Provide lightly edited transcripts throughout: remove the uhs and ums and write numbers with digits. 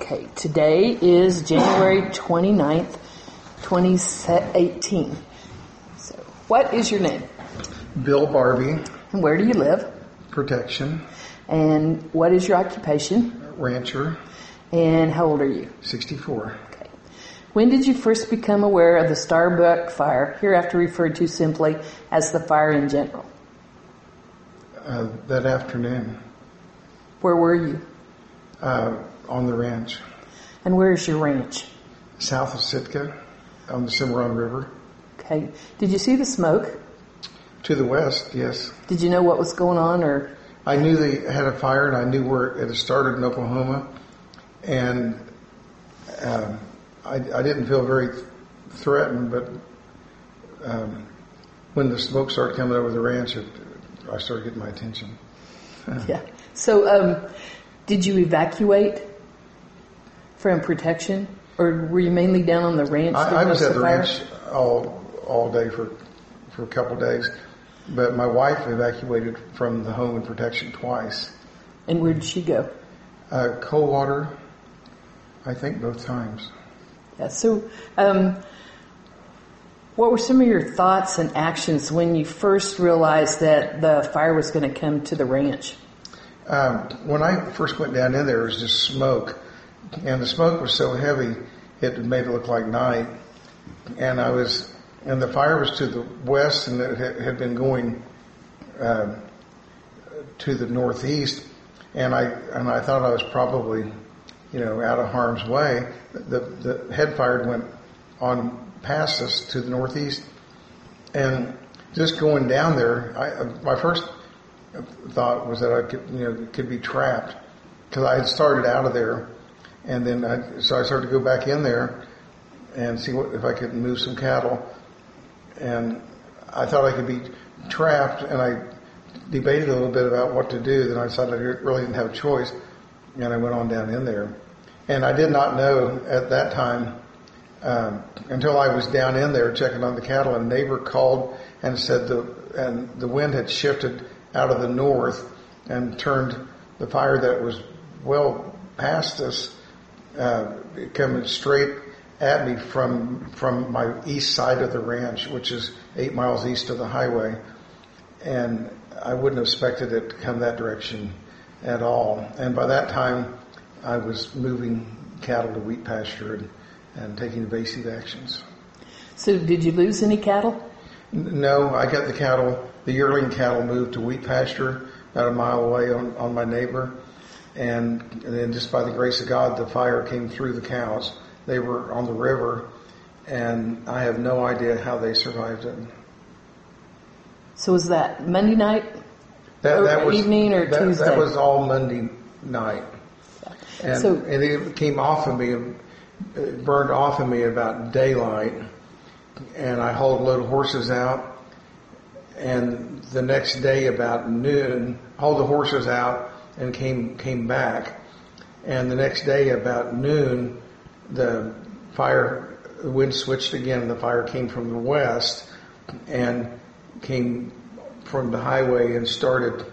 Okay, today is January 29th, 2018. So, what is your name? Bill Barbie. And where do you live? Protection. And what is your occupation? Rancher. And how old are you? 64. Okay. When did you first become aware of the Starbuck fire, hereafter referred to simply as the fire in general? That afternoon. Where were you? On the ranch. And where is your ranch? South of Sitka, on the Cimarron River. Okay. Did you see the smoke? To the west, yes. Did you know what was going on, or? I knew they had a fire, and I knew where it had started in Oklahoma. And I didn't feel very threatened, but when the smoke started coming over the ranch, I started getting my attention. Yeah. So, did you evacuate from protection, or were you mainly down on the ranch? I was at the ranch all day for a couple of days, but my wife evacuated from the home in protection twice. And where did she go? Coldwater, I think both times. Yeah. So, what were some of your thoughts and actions when you first realized that the fire was going to come to the ranch? When I first went down in there was just smoke, and the smoke was so heavy it made it look like night. And the fire was to the west, and it had been going to the northeast. And I thought I was probably, out of harm's way. The head fire went on past us to the northeast, and just going down there, my first thought was that I could be trapped, because I had started out of there, and then so I started to go back in there and see if I could move some cattle, and I thought I could be trapped, and I debated a little bit about what to do. Then I decided I really didn't have a choice, and I went on down in there, and I did not know at that time until I was down in there checking on the cattle. A neighbor called and said the wind had shifted out of the north and turned the fire that was well past us, coming straight at me from my east side of the ranch, which is 8 miles east of the highway. And I wouldn't have expected it to come that direction at all. And by that time, I was moving cattle to wheat pasture and taking evasive actions. So did you lose any cattle? No, I got the yearling cattle moved to wheat pasture about a mile away on my neighbor. And then just by the grace of God, the fire came through the cows. They were on the river, and I have no idea how they survived it. So was that Monday night? That was evening or Tuesday? That was all Monday night. And it came off of me, it burned off of me about daylight. And I hauled a load of horses out, and the next day about noon, hauled the horses out and came back. And the next day about noon, the wind switched again, and the fire came from the west and came from the highway and started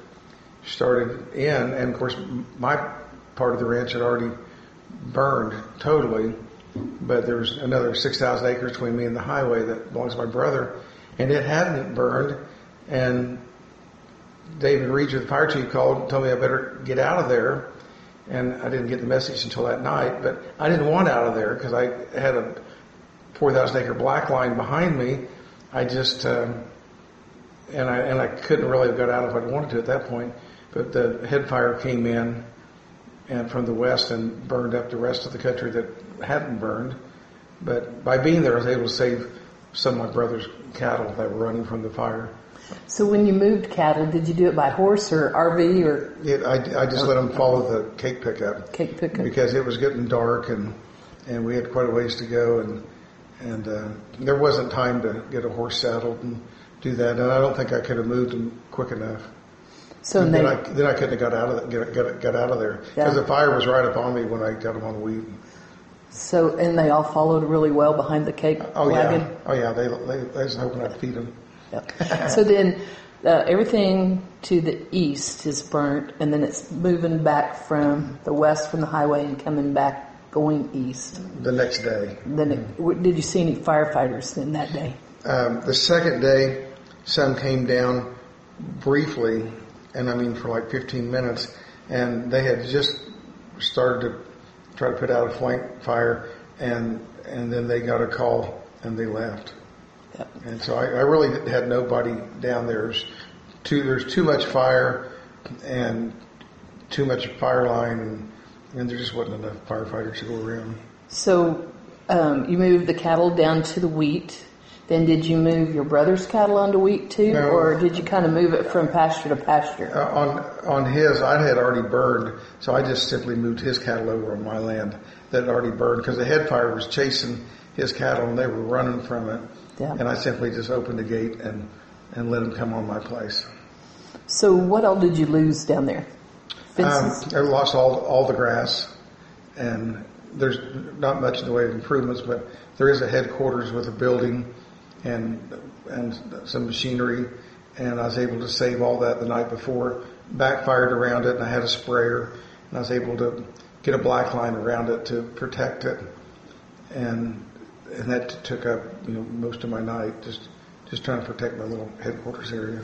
in. And of course, my part of the ranch had already burned totally, but there's another 6,000 acres between me and the highway that belongs to my brother, and it hadn't burned. And David Reed, the fire chief, called and told me I better get out of there. And I didn't get the message until that night, but I didn't want out of there because I had a 4,000 acre black line behind me. I just, and I couldn't really have got out if I'd wanted to at that point, but the head fire came in and from the west and burned up the rest of the country that hadn't burned. But by being there, I was able to save some of my brother's cattle that were running from the fire. So when you moved cattle, did you do it by horse or RV or? I just let them follow the cake pickup. Cake pickup. Because it was getting dark and we had quite a ways to go, and there wasn't time to get a horse saddled and do that, and I don't think I could have moved them quick enough. So then I couldn't have got out of there because the fire was right up on me when I got them on the wheat. So and they all followed really well behind the cake wagon. Yeah. They was hoping I'd feed them. Yep. So then everything to the east is burnt, and then it's moving back from the west from the highway and coming back going east. The next day. Did you see any firefighters in that day? The second day, some came down briefly, and I mean for like 15 minutes, and they had just started to try to put out a flank fire, and then they got a call and they left. Yep. And so I really had nobody down there. There's too much fire and too much fire line, and there just wasn't enough firefighters to go around. So you moved the cattle down to the wheat. Then did you move your brother's cattle onto wheat too, no, or did you kind of move it from pasture to pasture? On his, I had already burned, so I just simply moved his cattle over on my land that had already burned, because the head fire was chasing his cattle and they were running from it. Yeah. And I simply just opened the gate and let them come on my place. So what all did you lose down there? I lost all the grass, and there's not much in the way of improvements, but there is a headquarters with a building and some machinery, and I was able to save all that the night before, backfired around it, and I had a sprayer, and I was able to get a black line around it to protect it, and that took up most of my night, just trying to protect my little headquarters area.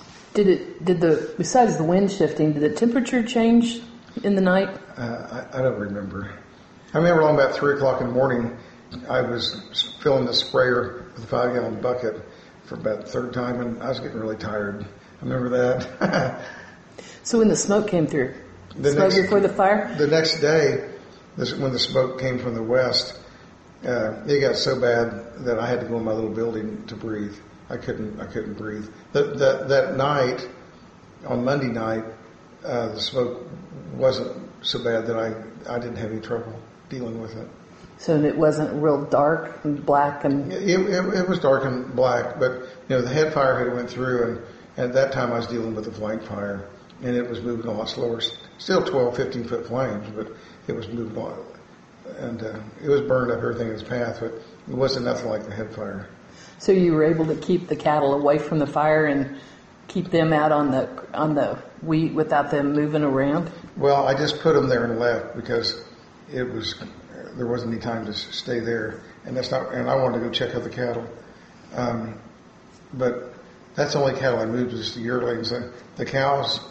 Besides the wind shifting, did the temperature change in the night? I don't remember. I remember along about 3 o'clock in the morning, I was filling the sprayer with a 5-gallon bucket for about the third time, and I was getting really tired. I remember that. So when the smoke came through, before the fire? The next day, when the smoke came from the west, it got so bad that I had to go in my little building to breathe. I couldn't breathe. That night, on Monday night, the smoke wasn't so bad that I didn't have any trouble dealing with it. So it wasn't real dark and black and... It was dark and black, but the head fire had went through, and at that time I was dealing with the flank fire, and it was moving a lot slower. Still 12, 15-foot flames, but it was moving a lot. And it was burned up everything in its path, but it wasn't nothing like the head fire. So you were able to keep the cattle away from the fire and keep them out on the wheat without them moving around? Well, I just put them there and left because there wasn't any time to stay there, and I wanted to go check out the cattle. But that's the only cattle I moved, was the yearlings. The cows,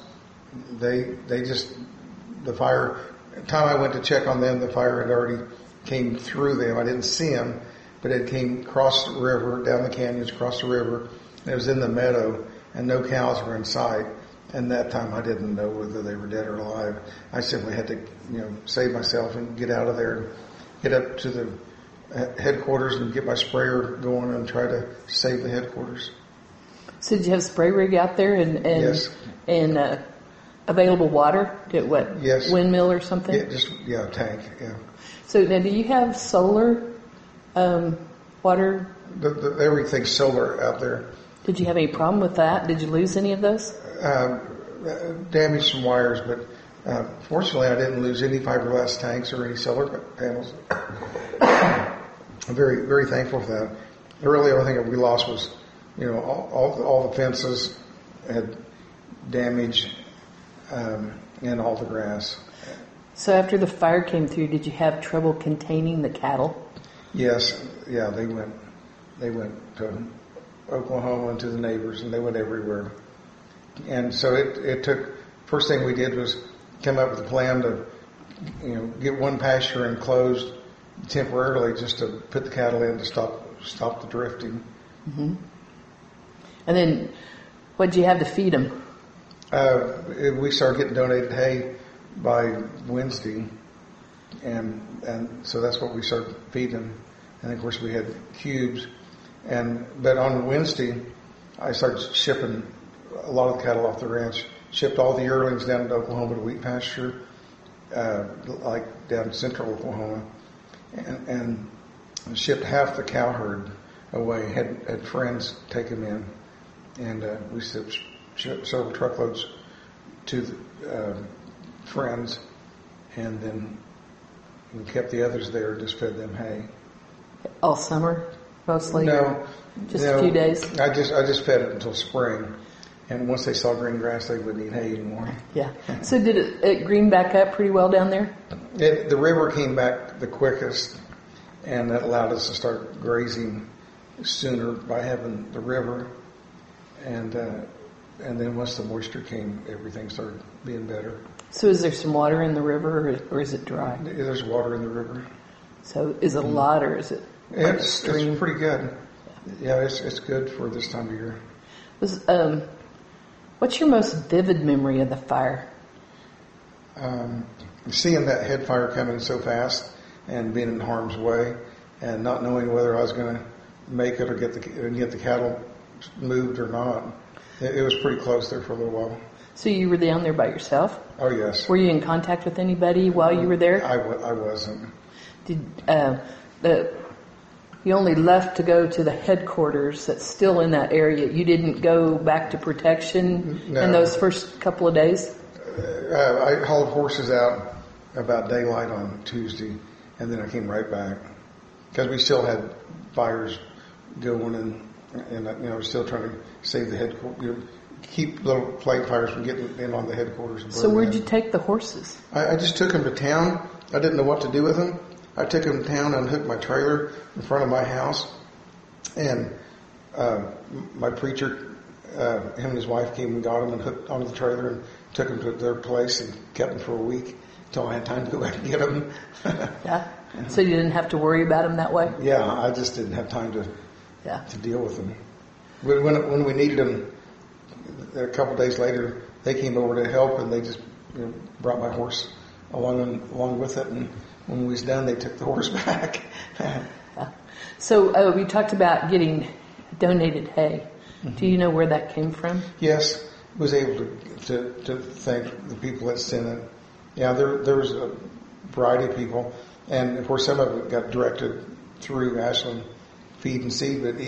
the fire, the time I went to check on them, the fire had already came through them. I didn't see them, but it came across the river, down the canyons, across the river, and it was in the meadow, and no cows were in sight. And that time I didn't know whether they were dead or alive. I simply had to, save myself and get out of there and get up to the headquarters and get my sprayer going and try to save the headquarters. So did you have a spray rig out there and yes. And available water? Yes. Windmill or something? Yeah, a tank, yeah. So now do you have solar water? Everything's solar out there. Did you have any problem with that? Did you lose any of those? Damaged some wires, but fortunately I didn't lose any fiberglass tanks or any solar panels. I'm very, very thankful for that. The really only thing that we lost was, all the fences had damage, and all the grass. So after the fire came through, did you have trouble containing the cattle? Yes, yeah, they went to Oklahoma and to the neighbors, and they went everywhere. And so it took, first thing we did was come up with a plan to, get one pasture enclosed temporarily just to put the cattle in to stop the drifting. Mm-hmm. And then what did you have to feed them? We started getting donated hay by Wednesday, and so that's what we started feeding them. And of course we had cubes, but on Wednesday I started shipping a lot of the cattle off the ranch. Shipped all the yearlings down to Oklahoma to wheat pasture, like down central Oklahoma, and shipped half the cow herd away. Had friends take them in, and we shipped several truckloads to the friends, and then we kept the others there. Just fed them hay. All summer, mostly. No, just a few days. I just fed it until spring. And once they saw green grass, they wouldn't eat hay anymore. Yeah. So did it green back up pretty well down there? The river came back the quickest, and that allowed us to start grazing sooner by having the river. And then once the moisture came, everything started being better. So is there some water in the river, or is it dry? There's water in the river. So is it a lot, or is it It's pretty good. Yeah, it's good for this time of year. What's your most vivid memory of the fire? Seeing that head fire coming so fast and being in harm's way and not knowing whether I was going to make it or get the cattle moved or not. It was pretty close there for a little while. So you were down there by yourself? Oh, yes. Were you in contact with anybody while you were there? I wasn't. You only left to go to the headquarters that's still in that area. You didn't go back to protection in those first couple of days? I hauled horses out about daylight on Tuesday, and then I came right back because we still had fires going, and still trying to save the headquarters, keep little plague fires from getting in on the headquarters. So where'd you take the horses? I just took them to town. I didn't know what to do with them. I took them to town and unhooked my trailer in front of my house, and my preacher, him and his wife came and got them and hooked onto the trailer and took them to their place and kept them for a week until I had time to go back and get them. Yeah. So you didn't have to worry about them that way? Yeah, I just didn't have time to deal with them. When we needed them, a couple of days later, they came over to help, and they just brought my horse along with it. And when we was done, they took the horse back. So we talked about getting donated hay. Mm-hmm. Do you know where that came from? Yes, was able to thank the people that sent it. Yeah, there was a variety of people, and of course some of it got directed through Ashland Feed and Seed. But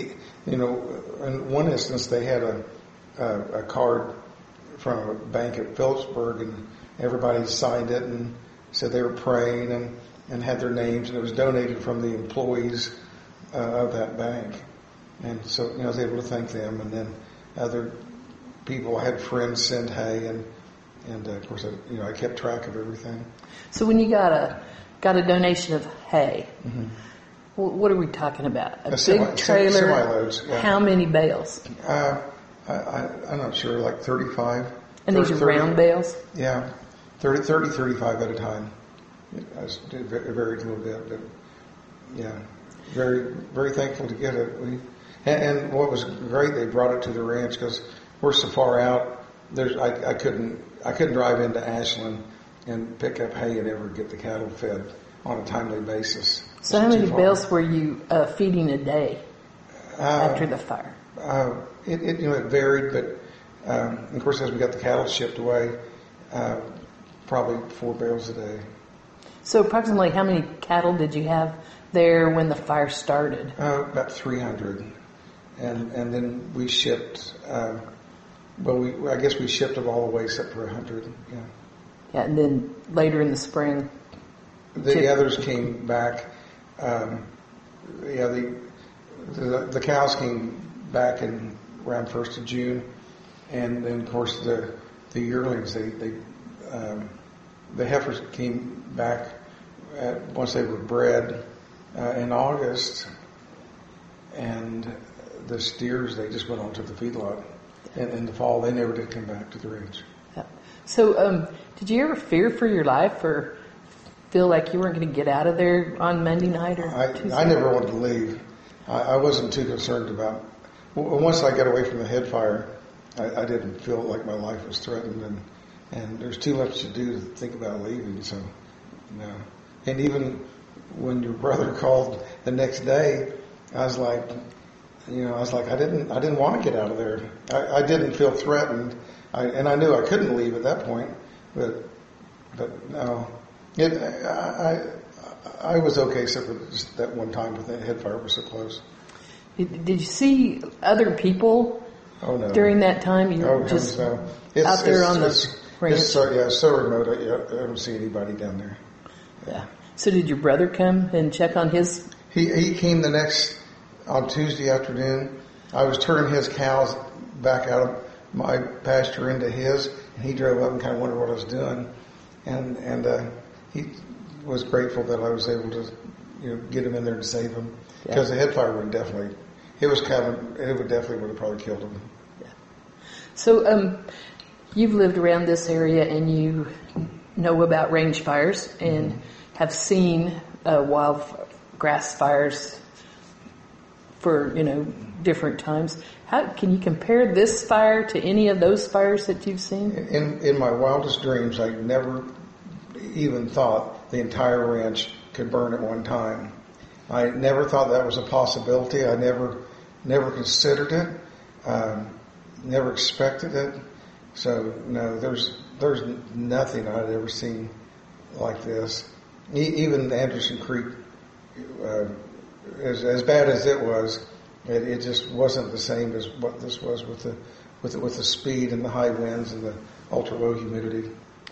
in one instance, they had a card from a bank at Phillipsburg, and everybody signed it and said they were praying and had their names, and it was donated from the employees of that bank. And so I was able to thank them, and then other people. I had friends send hay, and of course I kept track of everything. So when you got a donation of hay, mm-hmm. What are we talking about? A big trailer? Semi-loads. Yeah. How many bales? I'm not sure, like 35. And these are round bales? Yeah, 30, 35 at a time. It varied a little bit, but yeah, very, very thankful to get it. And what was great, they brought it to the ranch because we're so far out. I couldn't drive into Ashland and pick up hay and ever get the cattle fed on a timely basis. So how many bales were you feeding a day after the fire? It varied, but of course as we got the cattle shipped away, probably 4 bales a day. So approximately how many cattle did you have there when the fire started? About 300. And then we shipped, I guess we shipped them all the way except for 100, yeah. Yeah, and then later in the spring? The others came back, the cows came back in around 1st of June, and then of course the yearlings, the heifers came back once they were bred in August, and the steers, they just went on to the feedlot. And in the fall, they never did come back to the ranch. Yeah. So did you ever fear for your life or feel like you weren't going to get out of there on Monday night or Tuesday? I never wanted to leave. I wasn't too concerned about. Once I got away from the head fire, I didn't feel like my life was threatened, and there's too much to do to think about leaving. So, no. And even when your brother called the next day, I was like, I didn't want to get out of there. I didn't feel threatened, and I knew I couldn't leave at that point. But no, I was okay except for just that one time when the head fire was so close. Did you see other people? Oh no! During that time, you were just no. out there on the ranch. It's so remote. I don't see anybody down there. Yeah. So did your brother come and check on his? He came on Tuesday afternoon. I was turning his cows back out of my pasture into his, and he drove up and kind of wondered what I was doing. And he was grateful that I was able to, get him in there to save him, because the head fire would definitely, it was coming, it would have probably killed him. Yeah. So, you've lived around this area and you know about range fires and have seen wild grass fires for, different times. How can you compare this fire to any of those fires that you've seen? In my wildest dreams, I never even thought the entire ranch could burn at one time. I never thought that was a possibility. I never considered it. Never expected it. So no, there's nothing I'd ever seen like this. Even Anderson Creek, as bad as it was, it just wasn't the same as what this was with the speed and the high winds and the ultra low humidity.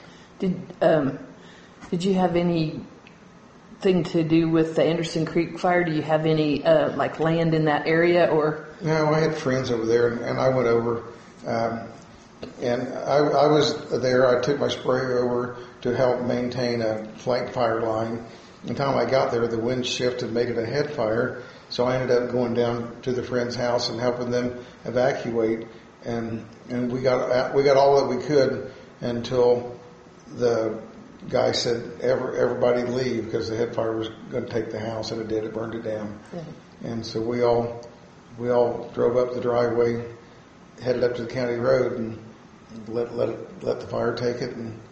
Did you have anything to do with the Anderson Creek fire? Do you have any land in that area or? No, I had friends over there, and I went over. And I was there. I took my sprayer over to help maintain a flank fire line. By the time I got there, the wind shifted, made it a head fire. So I ended up going down to the friend's house and helping them evacuate. And we got all that we could until the guy said everybody leave, because the head fire was going to take the house, and it did. It burned it down. Mm-hmm. And so we all drove up the driveway, headed up to the county road, and let the fire take it, and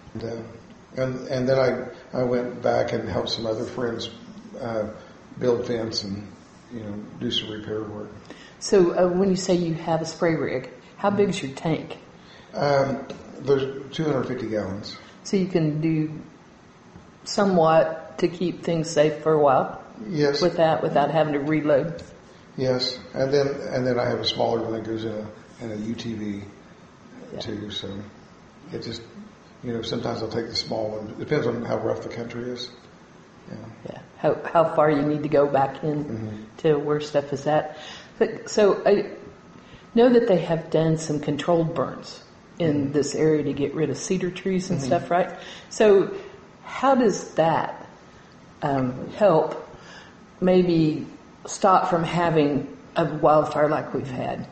then I went back and helped some other friends build fence and do some repair work. So when you say you have a spray rig, how big is your tank? There's 250 gallons. So you can do somewhat to keep things safe for a while. Yes. Without having to reload. Yes, and then I have a smaller one that goes in a UTV. Yeah. Too, so it just, sometimes I'll take the small one. It depends on how rough the country is. Yeah. How far you need to go back in to where stuff is at. But, so I know that they have done some controlled burns in this area to get rid of cedar trees and stuff, right? So how does that help maybe stop from having a wildfire like we've had?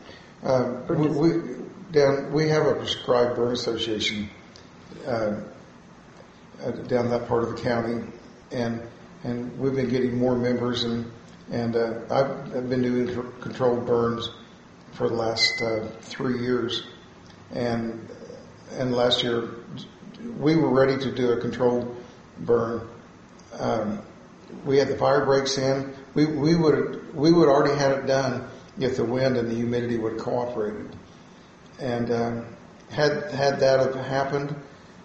We have a prescribed burn association down that part of the county, and we've been getting more members, and I've been doing controlled burns for the last 3 years, and last year we were ready to do a controlled burn. We had the fire breaks in. We would already had it done if the wind and the humidity would have cooperated. And had that have happened,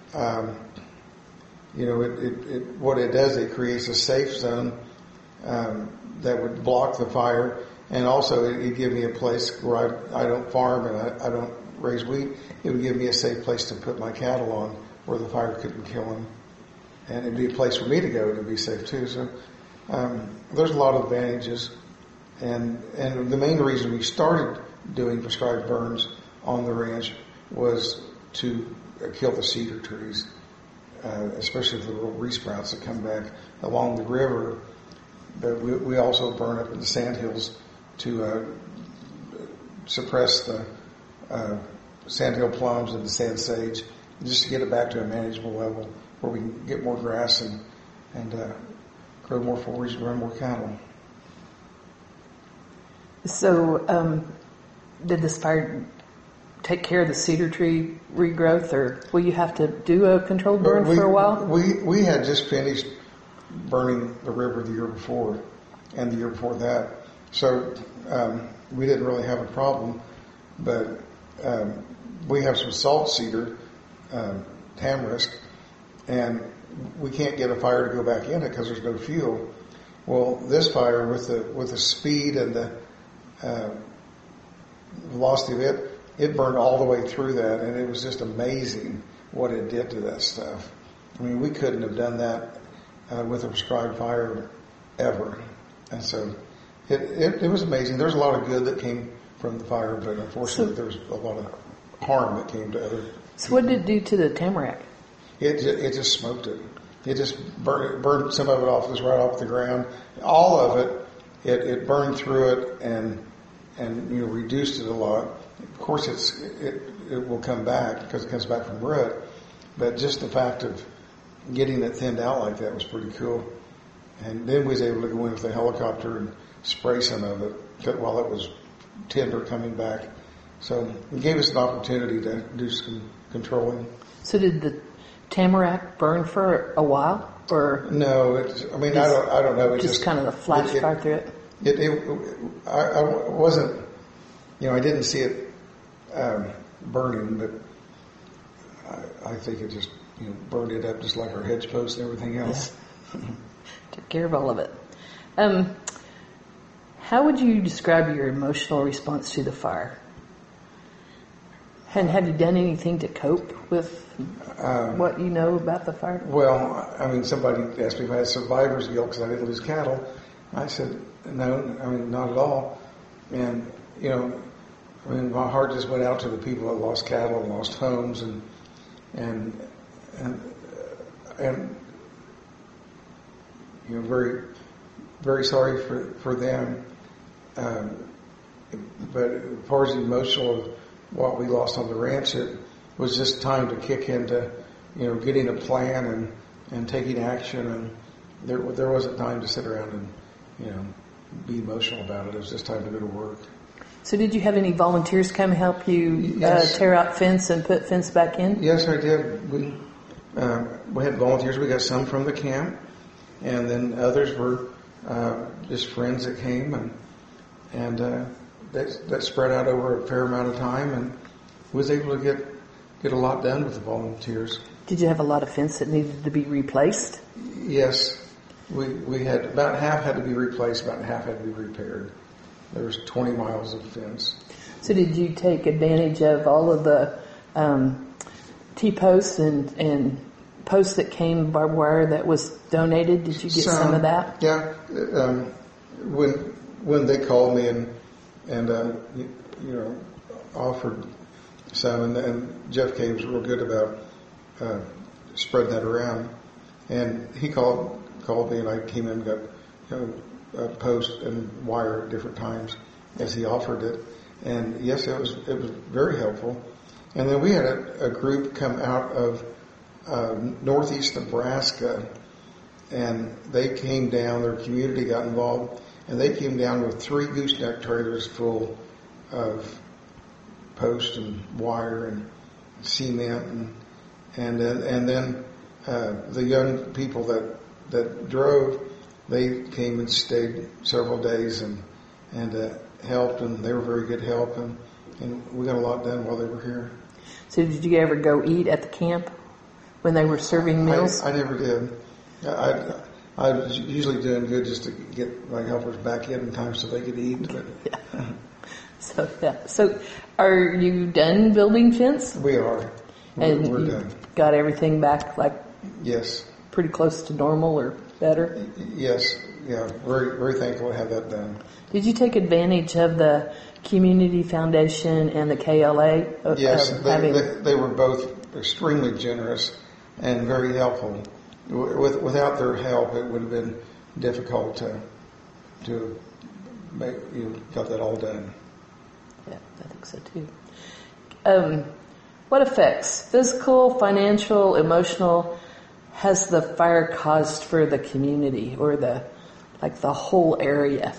what it does, it creates a safe zone that would block the fire, and also it'd give me a place where I don't farm and I don't raise wheat. It would give me a safe place to put my cattle on where the fire couldn't kill them, and it'd be a place for me to go to be safe too. So there's a lot of advantages, and the main reason we started doing prescribed burns on the ranch was to kill the cedar trees, especially the little resprouts that come back along the river. But we also burn up in the sandhills to suppress the sandhill plums and the sand sage, just to get it back to a manageable level where we can get more grass and grow more forage and run more cattle. So, did this fire take care of the cedar tree regrowth, or will you have to do a controlled burn for a while? We had just finished burning the river the year before and the year before that, so we didn't really have a problem. But we have some salt cedar, tamarisk, and we can't get a fire to go back in it because there's no fuel. Well, this fire, with the speed and the velocity of it burned all the way through that, and it was just amazing what it did to that stuff. I mean, we couldn't have done that with a prescribed fire ever. And so it was amazing. There's a lot of good that came from the fire, but unfortunately there was a lot of harm that came to other. So what did it do to the tamarack? It just smoked it. It just burned some of it off, was right off the ground. All of it burned through it and reduced it a lot. Of course, it will come back because it comes back from root, but just the fact of getting it thinned out like that was pretty cool. And then we was able to go in with a helicopter and spray some of it while it was tender coming back. So it gave us an opportunity to do some controlling. So did the tamarack burn for a while, or no? I don't know. It just kind of the flash fire through it. I wasn't. I didn't see it burning, but I think it just burned it up just like our hedge posts and everything else. Yeah. Took care of all of it. How would you describe your emotional response to the fire? And have you done anything to cope with what you know about the fire? Well, somebody asked me if I had survivor's guilt because I didn't lose cattle. I said, no, not at all. And, my heart just went out to the people that lost cattle and lost homes and very, very sorry for them. But as far as the emotional of what we lost on the ranch, it was just time to kick into, getting a plan and taking action. And there wasn't time to sit around and, be emotional about it. It was just time to go to work. So did you have any volunteers come help you tear out fence and put fence back in? Yes, I did. We had volunteers. We got some from the camp, and then others were just friends that came, and that spread out over a fair amount of time, and was able to get a lot done with the volunteers. Did you have a lot of fence that needed to be replaced? Yes. We had about half had to be replaced, about half had to be repaired. There was 20 miles of fence. So did you take advantage of all of the T-posts and posts that came barbed wire that was donated? Did you get some of that? Yeah. When they called me and offered some, and Jeff Cave was real good about spreading that around. And he called me, and I came in and got a post and wire at different times as he offered it. And yes, it was very helpful. And then we had a group come out of northeast Nebraska, and they came down. Their community got involved, and they came down with 3 gooseneck trailers full of post and wire and cement, and then the young people that drove, they came and stayed several days and helped, and they were very good help, and we got a lot done while they were here. So did you ever go eat at the camp when they were serving meals? I never did. I was usually doing good just to get my helpers back in time so they could eat. But yeah. So are you done building fence? We are. We're done. Got everything back, yes, pretty close to normal or better? Yes. Yeah. Very, very thankful to have that done. Did you take advantage of the Community Foundation and the KLA? Yes, they were both extremely generous and very helpful. Without their help, it would have been difficult to make got that all done. Yeah, I think so too. What effects, physical, financial, emotional, has the fire caused for the community or the whole area?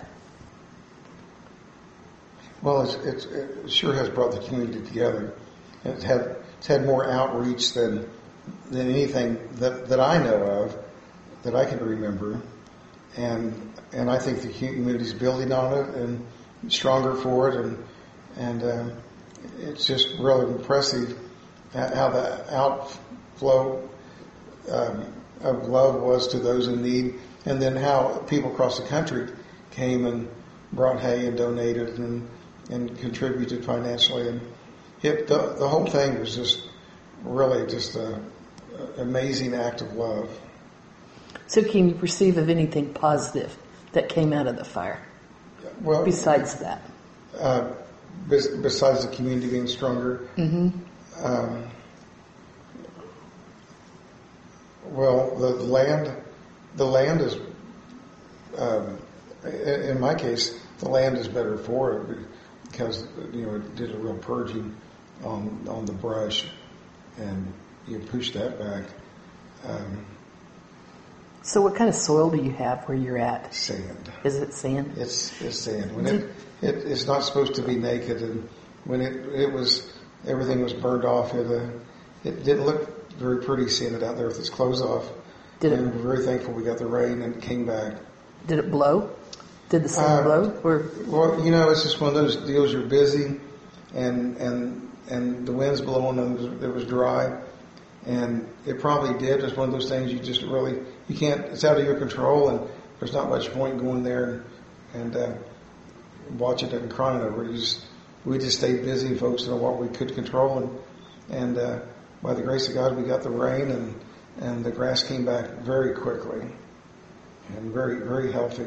Well, it sure has brought the community together. It's had more outreach than anything that I know of, that I can remember, and I think the community's building on it and stronger for it, and it's just really impressive how the outflow of love was to those in need, and then how people across the country came and brought hay and donated and contributed financially, and the whole thing was just really just an amazing act of love. So can you perceive of anything positive that came out of the fire? Well, besides that, besides the community being stronger, Well, the land is, in my case, the land is better for it because, it did a real purging on the brush, and you push that back. So what kind of soil do you have where you're at? Sand. Is it sand? It's sand. When it's not supposed to be naked, and when everything was burned off, it didn't look very pretty seeing it out there with its clothes off. And we're very thankful we got the rain and it came back. Did it blow? Did the sun blow? Well, it's just one of those deals. You're busy, and the wind's blowing, and it was dry, and it probably did. It's one of those things you can't. It's out of your control, and there's not much point going there and watching it and crying over it. We just stayed busy, focusing on what we could control, and by the grace of God, we got the rain, and the grass came back very quickly, and very, very healthy.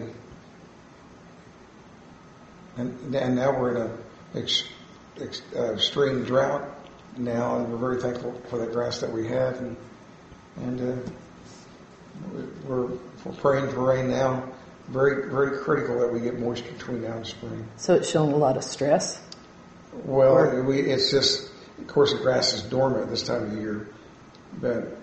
And now we're in a extreme drought now, and we're very thankful for the grass that we have, and we're praying for rain now. Very, very critical that we get moisture between now and spring. So it's showing a lot of stress? Well, it's just, of course, the grass is dormant this time of year, but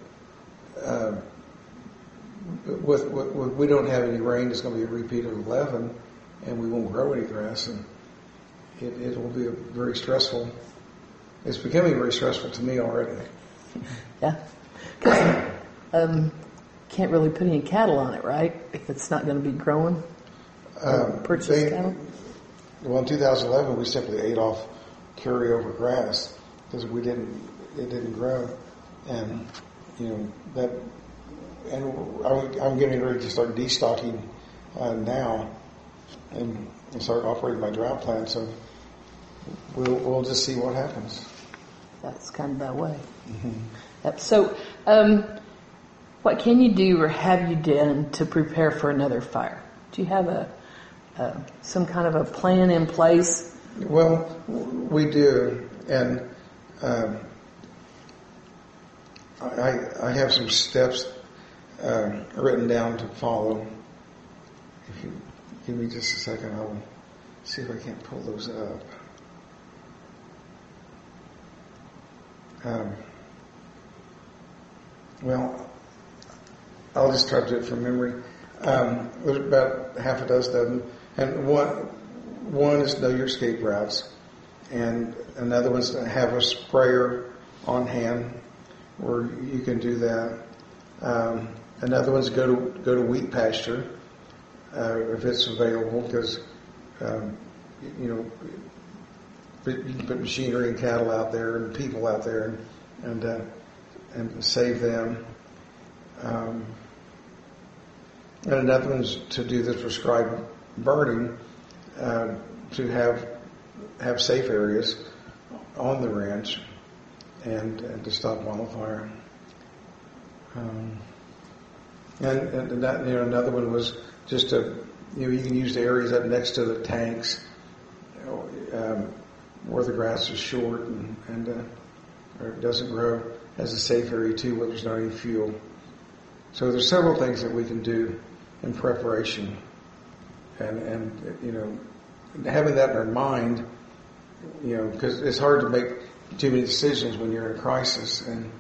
with we don't have any rain. It's going to be a repeat of 11, and we won't grow any grass, and it will be very stressful. It's becoming very stressful to me already. Yeah, because can't really put any cattle on it, right? If it's not going to be growing, purchase cattle. Well, in 2011, we simply ate off carryover grass because it didn't grow, and that. And I'm getting ready to start destocking now, and start operating my drought plan. So we'll just see what happens. That's kind of that way. Mm-hmm. Yep. So, what can you do or have you done to prepare for another fire? Do you have some kind of a plan in place? Well, we do, and I have some steps written down to follow. If you give me just a second, I will see if I can't pull those up. Well, I'll just try to do it from memory. There's about half a dozen, and one is know your escape routes, and another one's to have a sprayer on hand, where you can do that. Another one's go to wheat pasture if it's available, because you can put machinery and cattle out there and people out there and save them. And another one's to do the prescribed burning, to have safe areas on the ranch and to stop wildfire. And that, another one was just to, you can use the areas up next to the tanks, where the grass is short and or it doesn't grow, as a safe area too, where there's not any fuel. So there's several things that we can do in preparation, and having that in our mind, because it's hard to make too many decisions when you're in a crisis, and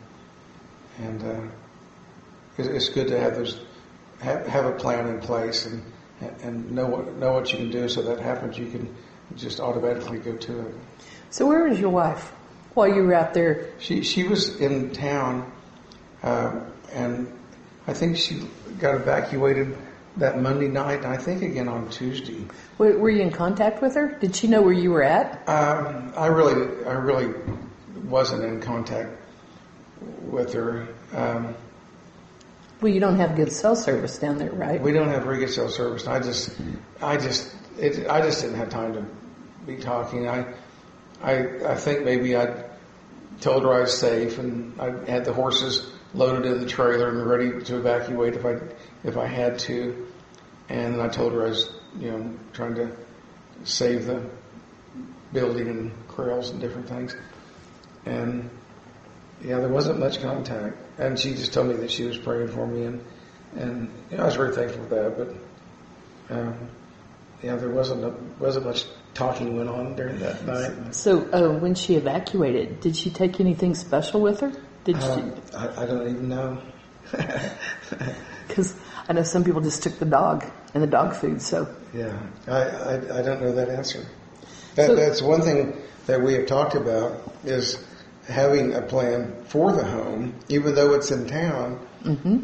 it's good to have have a plan in place and know what you can do, so that happens you can just automatically go to it. So where was your wife while you were out there? She was in town, and I think she got evacuated that Monday night, and I think again on Tuesday. Were you in contact with her? Did she know where you were at? I really wasn't in contact with her. Well, you don't have good cell service down there, right? We don't have very good cell service. I just didn't have time to be talking. I think maybe I told her I was safe, and I had the horses loaded in the trailer and ready to evacuate if I had to. And I told her I was, trying to save the building and corrals and different things. And Yeah, there wasn't much contact, and she just told me that she was praying for me, and I was very thankful for that. But there wasn't much talking went on during that night. So when she evacuated, did she take anything special with her? I don't even know. Because I know some people just took the dog and the dog food. So yeah, I don't know that answer. That's one thing that we have talked about is having a plan for the home, even though it's in town. Mm-hmm.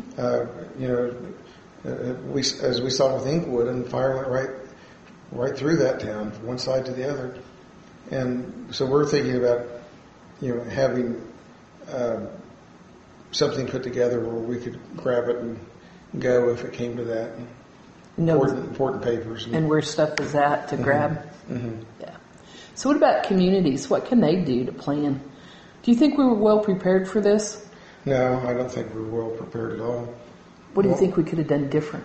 As we saw with Inkwood, and fire went right through that town, from one side to the other. And so we're thinking about, having something put together where we could grab it and go if it came to that. Important papers. And where stuff is at to mm-hmm. grab. Mm-hmm. Yeah. So what about communities? What can they do to plan? Do you think we were well prepared for this? No, I don't think we were well prepared at all. What do you think we could have done different?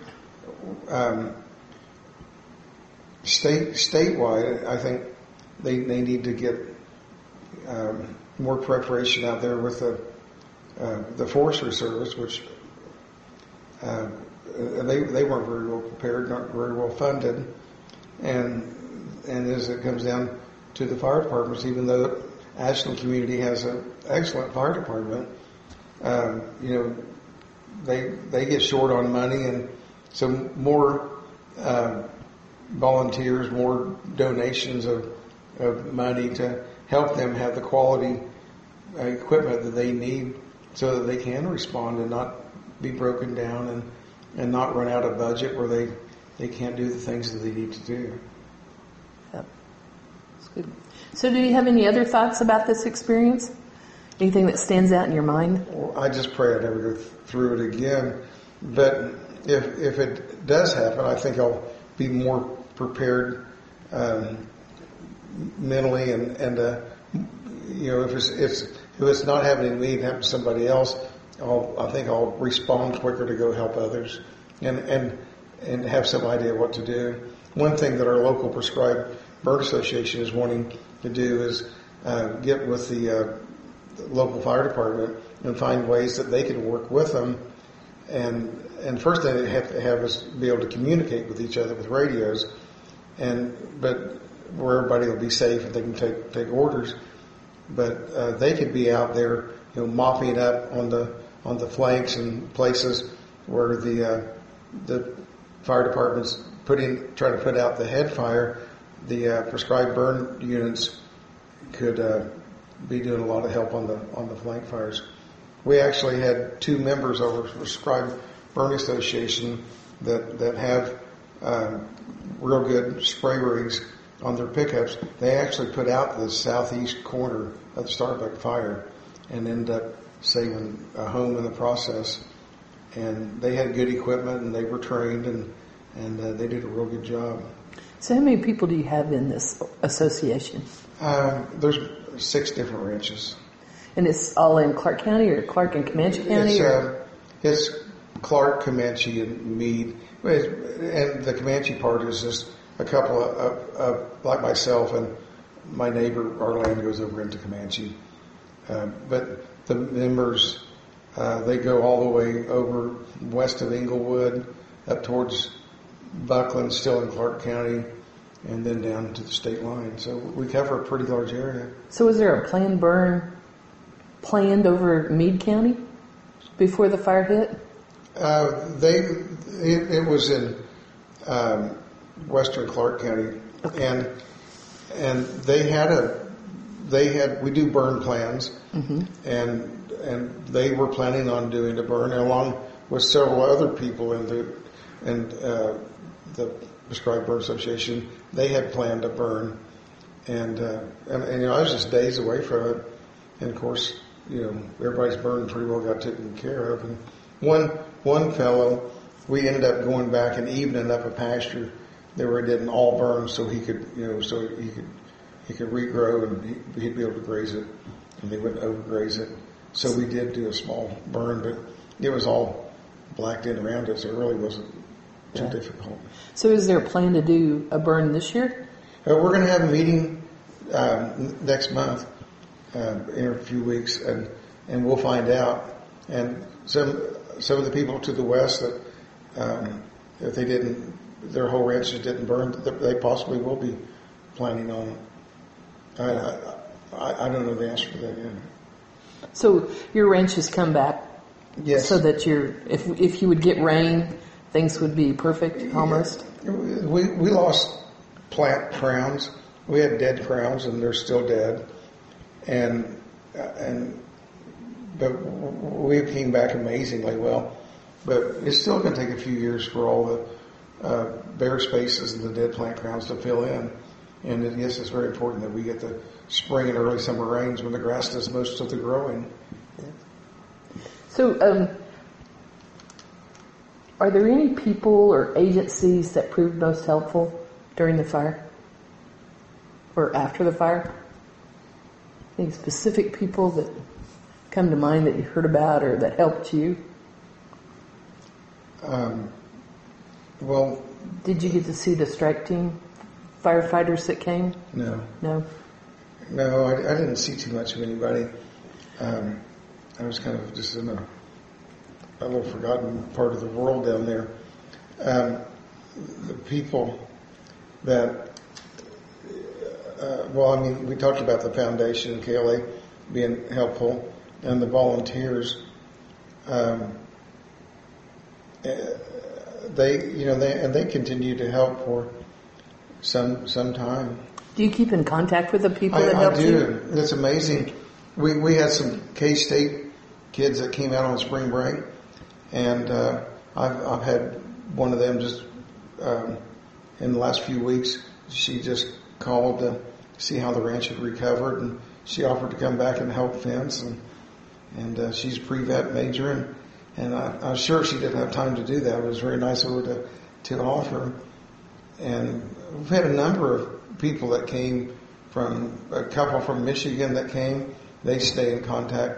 Statewide, I think they need to get more preparation out there with the Forestry Service, which they weren't very well prepared, not very well funded, and as it comes down to the fire departments, even though Ashland community has an excellent fire department, they get short on money, and so more volunteers, more donations of money to help them have the quality equipment that they need so that they can respond and not be broken down and not run out of budget where they can't do the things that they need to do. Yep. That's good. So do you have any other thoughts about this experience? Anything that stands out in your mind? Well, I just pray I never go through it again. But if it does happen, I think I'll be more prepared mentally and if it's not happening to me, it happens to somebody else, I think I'll respond quicker to go help others and have some idea what to do. One thing that our local prescribed burn association is wanting to do is get with the local fire department and find ways that they can work with them. And first they have to have us be able to communicate with each other with radios, but where everybody will be safe and they can take orders. But they could be out there, mopping up on the flanks and places where the fire department's trying to put out the head fire. The prescribed burn units could be doing a lot of help on the flank fires. We actually had 2 members of our prescribed burn association that have real good spray rigs on their pickups. They actually put out the southeast corner of the Starbuck fire and ended up saving a home in the process. And they had good equipment and they were trained and they did a real good job. So how many people do you have in this association? There's 6 different ranches. And it's all in Clark County or Clark and Comanche County? It's Clark, Comanche, and Meade. And the Comanche part is just a couple of like myself and my neighbor, our land goes over into Comanche. But the members, they go all the way over west of Englewood, up towards Buckland, still in Clark County, and then down to the state line. So we cover a pretty large area. So is there a planned burn planned over Meade County before the fire hit? It was in western Clark County, okay. and we do burn plans, mm-hmm. and they were planning on doing a burn along with several other people in the Prescribed Burn Association. They had planned a burn, and I was just days away from it, and of course, everybody's burn pretty well got taken care of. And one fellow, we ended up going back and evening up a pasture that where it didn't all burn, so he could regrow and he'd be able to graze it, and they wouldn't overgraze it. So we did do a small burn, but it was all blacked in around it, so it really wasn't too difficult. So is there a plan to do a burn this year? We're going to have a meeting next month, in a few weeks, and and we'll find out. And some of the people to the west that if they didn't, their whole ranches didn't burn, they possibly will be planning on it. I don't know the answer to that yet. So your ranch has come back. Yes. So that if you would get rain, things would be perfect almost. We lost plant crowns. We had dead crowns, and they're still dead. But we came back amazingly well. But it's still going to take a few years for all the bare spaces and the dead plant crowns to fill in. And yes, it's very important that we get the spring and early summer rains when the grass does most of the growing. So, are there any people or agencies that proved most helpful during the fire? Or after the fire? Any specific people that come to mind that you heard about or that helped you? Well... Did you get to see the strike team firefighters that came? No. No? No, I didn't see too much of anybody. I was kind of just in a little forgotten part of the world down there. The people that, we talked about the foundation and KLA being helpful, and the volunteers. They continue to help for some time. Do you keep in contact with the people that helped you? I do. It's amazing. We had some K-State kids that came out on spring break, and I've had one of them just in the last few weeks. She just called to see how the ranch had recovered, and she offered to come back and help fence. And she's a pre-vet major, and I'm sure she didn't have time to do that. It was very nice of her to offer. And we've had a number of people that came from, a couple from Michigan that came. They stay in contact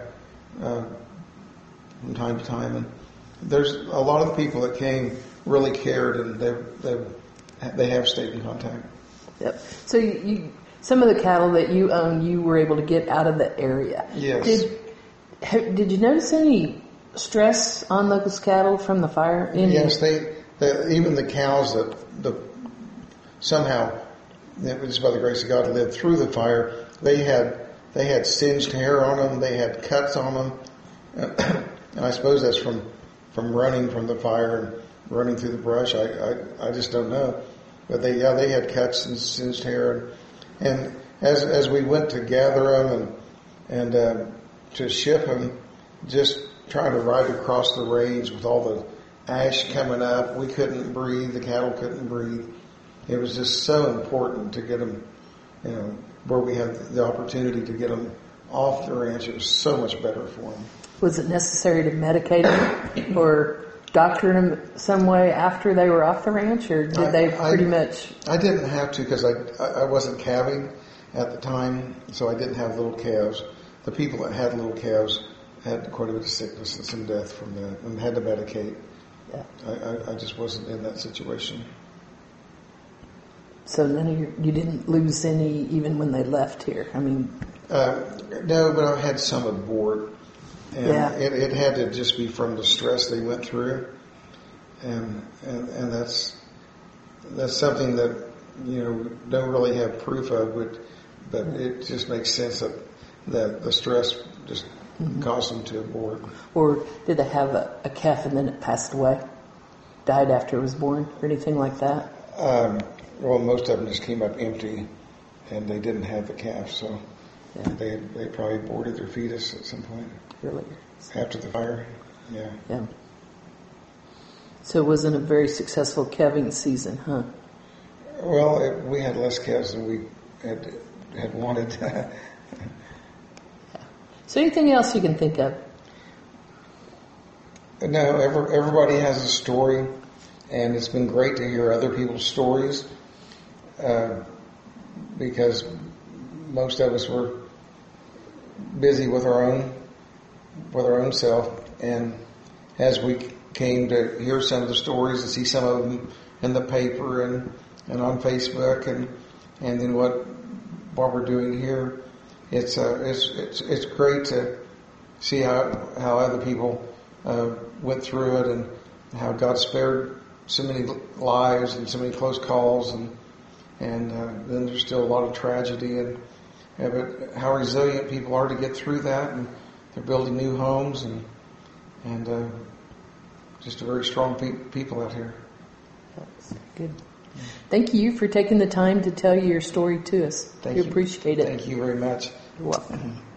from time to time. And there's a lot of the people that came really cared, and they have stayed in contact. Yep. So some of the cattle that you own, you were able to get out of the area. Yes. Did you notice any stress on those cattle from the fire? Yes, even the cows that somehow, it was by the grace of God, lived through the fire. They had singed hair on them. They had cuts on them. And I suppose that's from running from the fire and running through the brush. I just don't know. But they had cuts and singed hair. And as we went to gather them and to ship them, just trying to ride across the range with all the ash coming up, we couldn't breathe. The cattle couldn't breathe. It was just so important to get them, where we had the opportunity to get them off the ranch. It was so much better for them. Was it necessary to medicate them or doctor them some way after they were off the ranch, or did they pretty much? I didn't have to because I wasn't calving at the time, so I didn't have little calves. The people that had little calves had quite a bit of sickness and some death from that and had to medicate. Yeah. I just wasn't in that situation. So you didn't lose any even when they left here? I mean... No, but I had some aboard. And yeah. It had to just be from the stress they went through. And that's something that, don't really have proof of, but it just makes sense that the stress just caused them to abort. Or did they have a calf and then it passed away? Died after it was born or anything like that? Well, most of them just came up empty, and they didn't have the calf, so yeah. They probably aborted their fetus at some point. Really? After the fire, yeah. Yeah. So it wasn't a very successful calving season, huh? Well, we had less calves than we had wanted. Yeah. So anything else you can think of? No, everybody has a story, and it's been great to hear other people's stories. Because most of us were busy with our own self, and as we came to hear some of the stories and see some of them in the paper and on Facebook and then what we're doing here, it's great to see how other people went through it, and how God spared so many lives and so many close calls, and then there's still a lot of tragedy, and but how resilient people are to get through that, and they're building new homes, and just a very strong people out here. That's good. Thank you for taking the time to tell your story to us. Thank we you. appreciate it. Thank you very much. You're welcome.